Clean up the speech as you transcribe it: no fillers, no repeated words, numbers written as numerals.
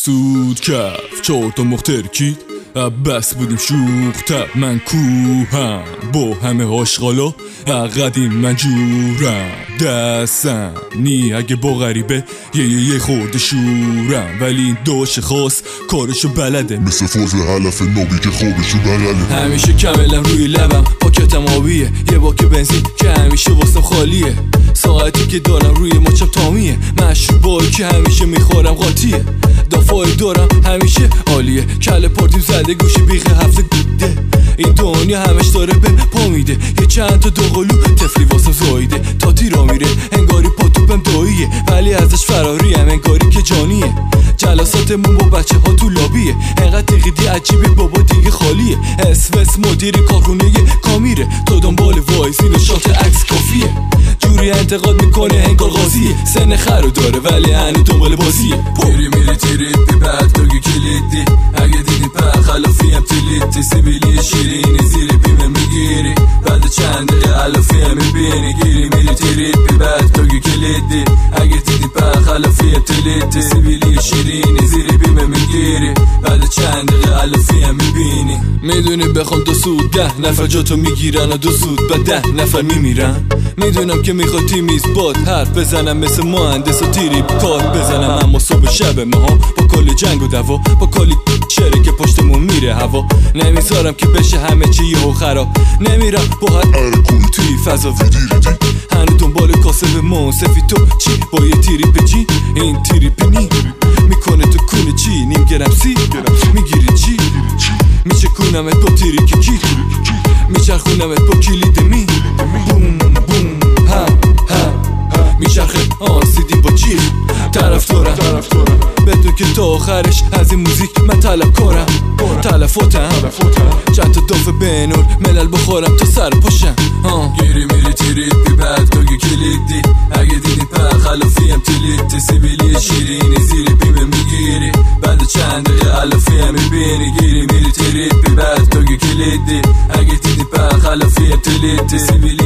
سود کف 4 تا مخ ترکید بس بودیم شوخ تب من کوهم با همه آشغالا قدیم من جورم دستم نی اگه با غریبه یه خورده شورم ولی این داشت خاص کارشو بلده مثل فاز حلف نابی که خوابشو بلده همیشه کملم روی لبم پاکتم آبیه یه باک بنزین که همیشه واسم خالیه ساعتی که دارم روی مچم تامیه مشروبایی که همیشه میخورم قاطیه دافایی دارم همیشه عالیه کله پارتیم زده گوشی بیخ هفته گوده این دنیا همش داره به پا میده یه چند تا دوقلو تفلی واسم زایده تا تیرا میره انگاری پاتوبم داییه ولی ازش فراریم انگاری که جانیه جلساتمون با بچه ها تو لابیه انقدر تقیدی عجیبه بابا دیگه خالیه اسوس مدیر کارخونه کامیره تو دنبال وایسین و شات عکس کافیه جوری انتقاد میکنه انگار قاضیه سن خرو داره ولی هنو دنبال بازیه میری تیری بی بعد بگی کلیدی اگه دیدی پر خلافیم تلیتی سیبیلی شیرینی زیر بیمه میگیری بعد چند دقیقه علافیم میبینی گیری میری تیری بی بعد بگی کلیدی اگه دیدی پر خلافیم تلیتی سیبیلی شیرینی زیر بیمه میگیری بعد چند دقیقه علافیم میبینی میدونی بخوام 2 سود 10 نفر جاتو میگیرن و 2 سود بعد 10 نفر میمیرن میدونم که میخواد تیمیز باد حرف بزنم مثل مهندس و تیری کار بزنم اما صبح شب ما با کلی جنگ و دوا با کلی شری که پشتمون میره هوا نمیذارم که بشه همه چی یهو خراب نمیرم با هر توی فضا ویدیری هنو دنبال کاسب منصفی تو چی با یه تیری به جی این تیری پنی میکنه تو کونه چی نیم گرم سی میگیری چی میشه کونمت با تیری که کی میچرخونمت با کلید می بوم بوم ها ها میچرخه آسیدی با جیر طرف دارم بدون که تا آخرش از این موزیک من طلب کارم تلفاتم چند تا دافه بینور ملل بخورم تا سر پاشم گیری میری تیرید بی بعد بگی کلیدی اگه دیدی پر خلافیم تلیتی سیبیلی شیرینی زیر بیمه میگیری بعد چند دقیقه علافیم میبینی گیری میری تیرید بی بعد بگی کلیدی اگه دیدی پر خلافیم تلیتی سیبیلی